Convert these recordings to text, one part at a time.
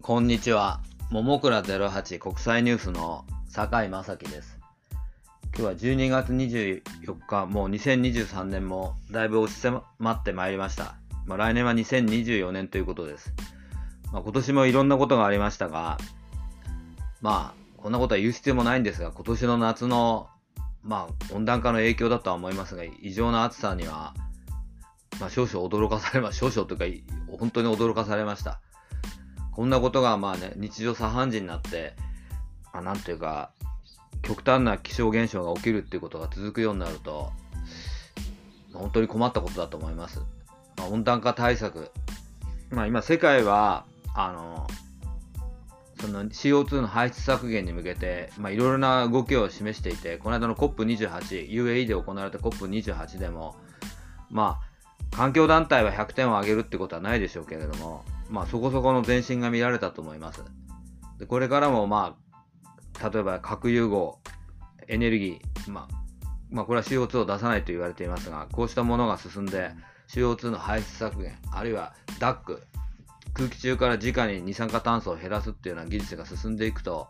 こんにちは。ももくら08国際ニュースの酒井正樹です。今日は12月24日、もう2023年もだいぶ押し迫ってまいりました。来年は2024年ということです。今年もいろんなことがありましたが、こんなことは言う必要もないんですが、今年の夏の温暖化の影響だとは思いますが、異常な暑さには、少々驚かされました。少々というか、本当に驚かされました。こんなことが日常茶飯事になって、なんというか、極端な気象現象が起きるっていうことが続くようになると、本当に困ったことだと思います。温暖化対策。今世界は、その CO2 の排出削減に向けて、いろいろな動きを示していて、この間の COP28、UAE で行われた COP28 でも、環境団体は100点を上げるってことはないでしょうけれども、そこそこの前進が見られたと思います。でこれからも、例えば核融合、エネルギー、これは CO2 を出さないと言われていますが、こうしたものが進んで、CO2 の排出削減、あるいは DAC、空気中から直に二酸化炭素を減らすっていうような技術が進んでいくと、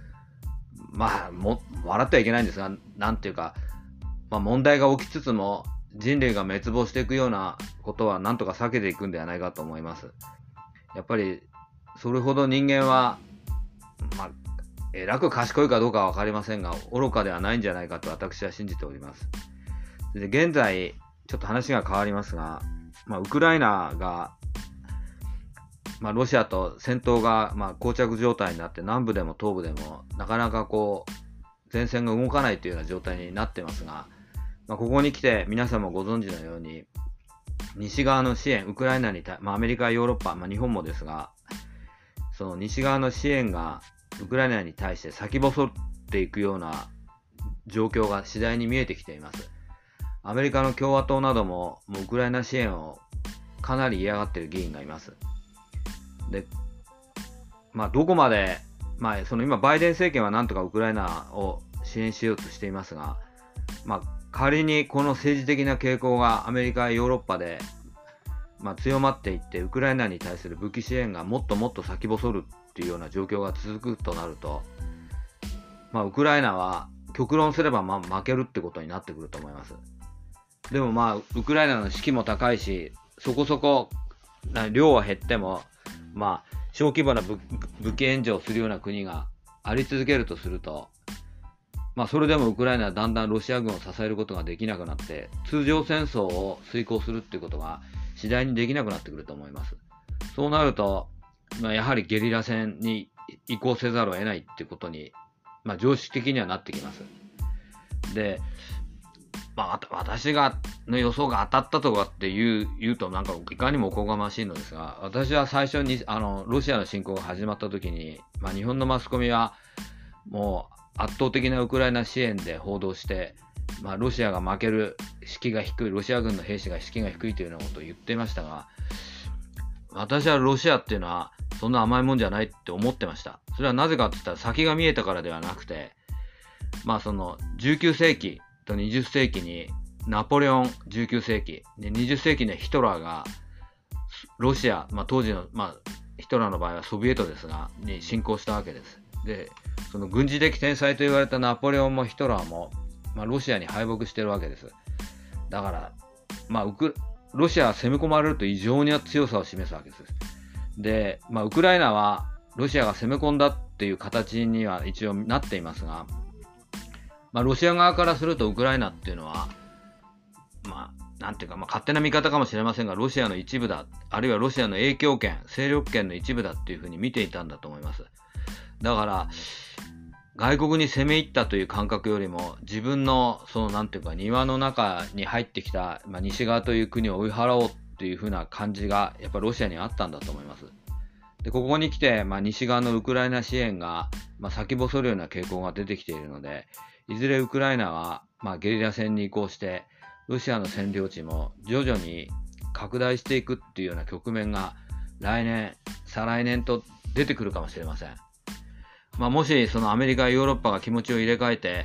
笑ってはいけないんですが、なんていうか、問題が起きつつも、人類が滅亡していくようなことはなんとか避けていくんではないかと思います。やっぱりそれほど人間はえらく賢いかどうかは分かりませんが、愚かではないんじゃないかと私は信じております。で現在ちょっと話が変わりますが、ウクライナが、ロシアと戦闘が膠着状態になって、南部でも東部でもなかなか前線が動かないというような状態になってますが、ここに来て皆さんもご存知のように、西側の支援、ウクライナにアメリカ、ヨーロッパ、日本もですが、その西側の支援がウクライナに対して先細っていくような状況が次第に見えてきています。アメリカの共和党などもウクライナ支援をかなり嫌がっている議員がいます。で、どこまで、今バイデン政権はなんとかウクライナを支援しようとしていますが、仮にこの政治的な傾向がアメリカやヨーロッパで、強まっていって、ウクライナに対する武器支援がもっともっと先細るっていうような状況が続くとなると、ウクライナは極論すれば負けるってことになってくると思います。でもウクライナの士気も高いし、そこそこ量は減っても、小規模な武器援助をするような国があり続けるとすると、それでもウクライナはだんだんロシア軍を支えることができなくなって、通常戦争を遂行するっていうことが次第にできなくなってくると思います。そうなると、やはりゲリラ戦に移行せざるを得ないっていうことに、常識的にはなってきます。で、私の予想が当たったとかって言うといかにもおこがましいのですが、私は最初にロシアの侵攻が始まった時に、日本のマスコミはもう圧倒的なウクライナ支援で報道して、ロシアが負ける士気が低い、ロシア軍の兵士が士気が低いというようなことを言っていましたが、私はロシアっていうのはそんな甘いもんじゃないって思ってました。それはなぜかって言ったら先が見えたからではなくて、その19世紀と20世紀にナポレオン19世紀で、20世紀にヒトラーがロシア、当時の、ヒトラーの場合はソビエトですがに侵攻したわけです。で、その軍事的天才と言われたナポレオンもヒトラーも、ロシアに敗北してるわけです。だから、ロシアは攻め込まれると異常な強さを示すわけです。で、ウクライナはロシアが攻め込んだっていう形には一応なっていますが、ロシア側からするとウクライナっていうのは、なんていうか、勝手な見方かもしれませんが、ロシアの一部だ、あるいはロシアの影響権、勢力圏の一部だっていうふうに見ていたんだと思います。だから、外国に攻め入ったという感覚よりも、自分のなんていうか庭の中に入ってきた、西側という国を追い払おうっていう風な感じがやっぱりロシアにあったんだと思います。で、ここに来て、西側のウクライナ支援が、先細るような傾向が出てきているので、いずれウクライナは、ゲリラ戦に移行して、ロシアの占領地も徐々に拡大していくっていうような局面が来年、再来年と出てくるかもしれません。もしそのアメリカ、ヨーロッパが気持ちを入れ替えて、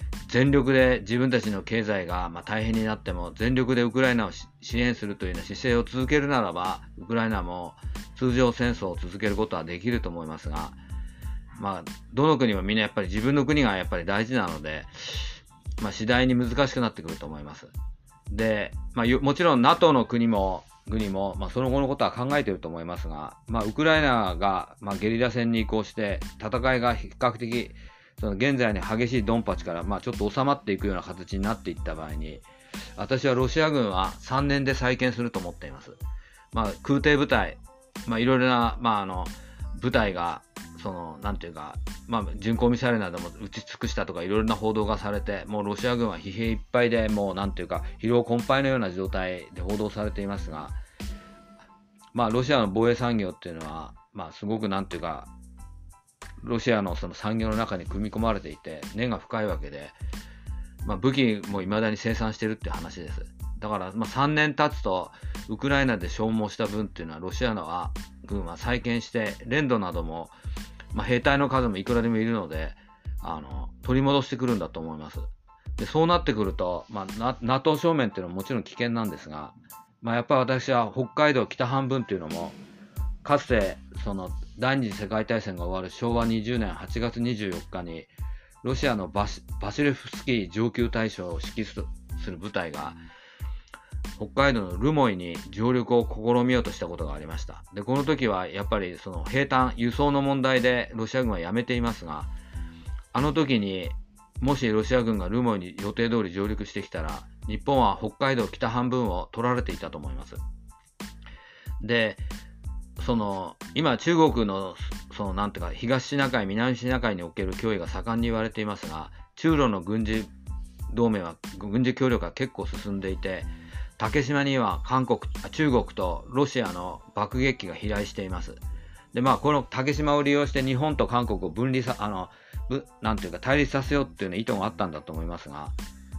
全力で自分たちの経済が大変になっても全力でウクライナを支援するというような姿勢を続けるならば、ウクライナも通常戦争を続けることはできると思いますが、どの国もみんなやっぱり自分の国がやっぱり大事なので、次第に難しくなってくると思います。で、もちろん NATO の国もその後のことは考えていると思いますが、ウクライナがゲリラ戦に移行して戦いが比較的その現在に激しいドンパチからちょっと収まっていくような形になっていった場合に、私はロシア軍は3年で再建すると思っています。空挺部隊、いろいろな部隊が巡航ミサイルなども撃ち尽くしたとかいろいろな報道がされて、もうロシア軍は疲弊いっぱいで、もう疲労困憊のような状態で報道されていますが、ロシアの防衛産業っていうのは、すごくロシアのその産業の中に組み込まれていて、根が深いわけで、武器も未だに生産してるっていう話です。だから3年経つと、ウクライナで消耗した分っていうのは、ロシアの軍は再建して、連土なども、兵隊の数もいくらでもいるので、取り戻してくるんだと思います。で、そうなってくると、NATO 正面っていうのはもちろん危険なんですが、やっぱり私は北海道北半分っていうのも、かつてその第二次世界大戦が終わる昭和20年8月24日に、ロシアのバシレフスキー上級大将を指揮する部隊が、北海道の留萌に上陸を試みようとしたことがありました。で、この時はやっぱりその兵隊、輸送の問題でロシア軍はやめていますが、あの時にもしロシア軍が留萌に予定通り上陸してきたら、日本は北海道北半分を取られていたと思います。で、今中国の東シナ海、南シナ海における脅威が盛んに言われていますが、中ロの軍事同盟は、軍事協力が結構進んでいて、竹島には中国とロシアの爆撃機が飛来しています。で、この竹島を利用して日本と韓国を対立させようっていう意図があったんだと思いますが、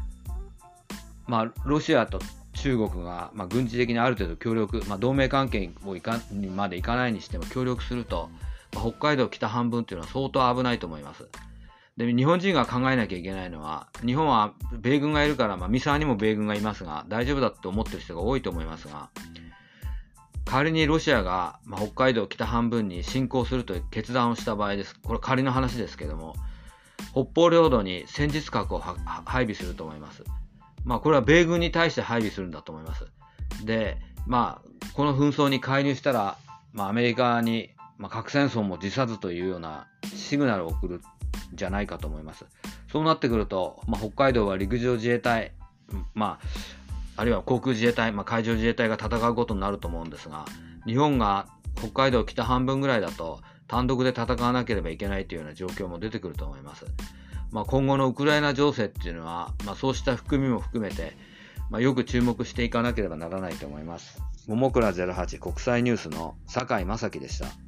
ロシアと中国が、軍事的にある程度協力、同盟関係にまでいかないにしても協力すると、北海道北半分っていうのは相当危ないと思います。で、日本人が考えなきゃいけないのは、日本は米軍がいるから、三沢にも米軍がいますが、大丈夫だって思ってる人が多いと思いますが、仮にロシアが、北海道北半分に侵攻するという決断をした場合です。これ仮の話ですけども、北方領土に戦術核を配備すると思います。これは米軍に対して配備するんだと思います。で、この紛争に介入したら、アメリカに、核戦争も辞さずというようなシグナルを送るんじゃないかと思います。そうなってくると、北海道は陸上自衛隊、あるいは航空自衛隊、海上自衛隊が戦うことになると思うんですが、日本が北海道北半分ぐらいだと単独で戦わなければいけないというような状況も出てくると思います。今後のウクライナ情勢っていうのは、そうした含みも含めて、よく注目していかなければならないと思います。ももくら08国際ニュースの酒井正樹でした。